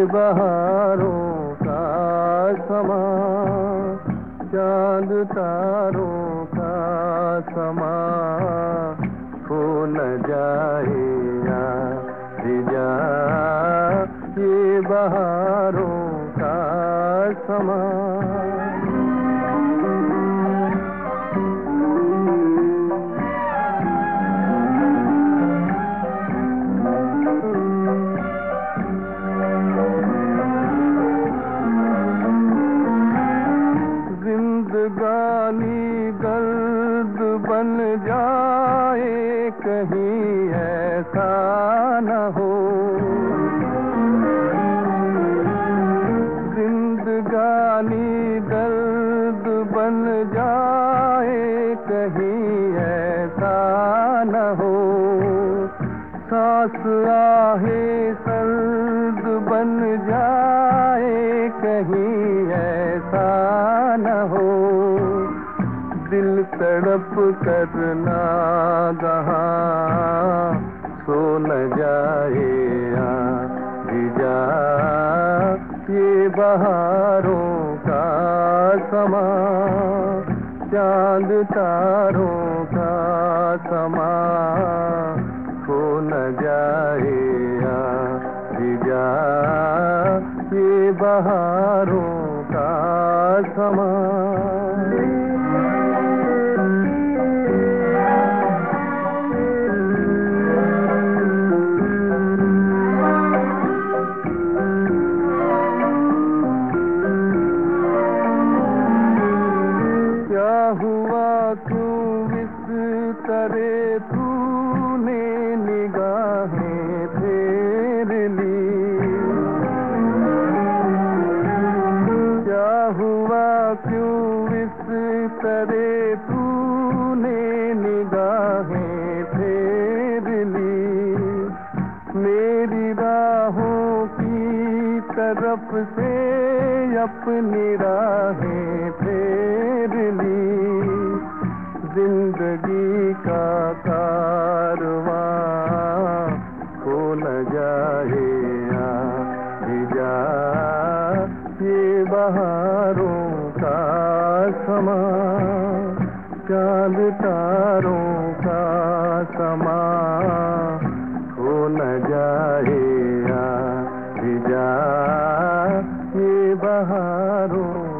बहारों का समा, चांद तारों का समा, खो न जाए जा ये बहारों का समा। जिंदगानी दर्द बन जाए कहीं ऐसा न हो, जिंदगानी दर्द बन जाए कहीं ऐसा न हो, सांस आहे सर्द बन जाए कहीं ऐसा न हो, दिल तड़प करना गहा सो न जाए जा ये बहारों का समा, चांद तारों का समा, खो न जाए जा ये बहारों का समा। हुआ क्यों इस तरह तूने निगाहें फेर ली, क्या हुआ क्यों इस तरह तूने निगाहें फेर ली, मेरी राहों की तरफ से अपनी राहें फेर ली, जिंदगी का कारवां खो न जाए जा ये बहारों का समा, चांद तारों का समा, खो न जाए जा ये बहारों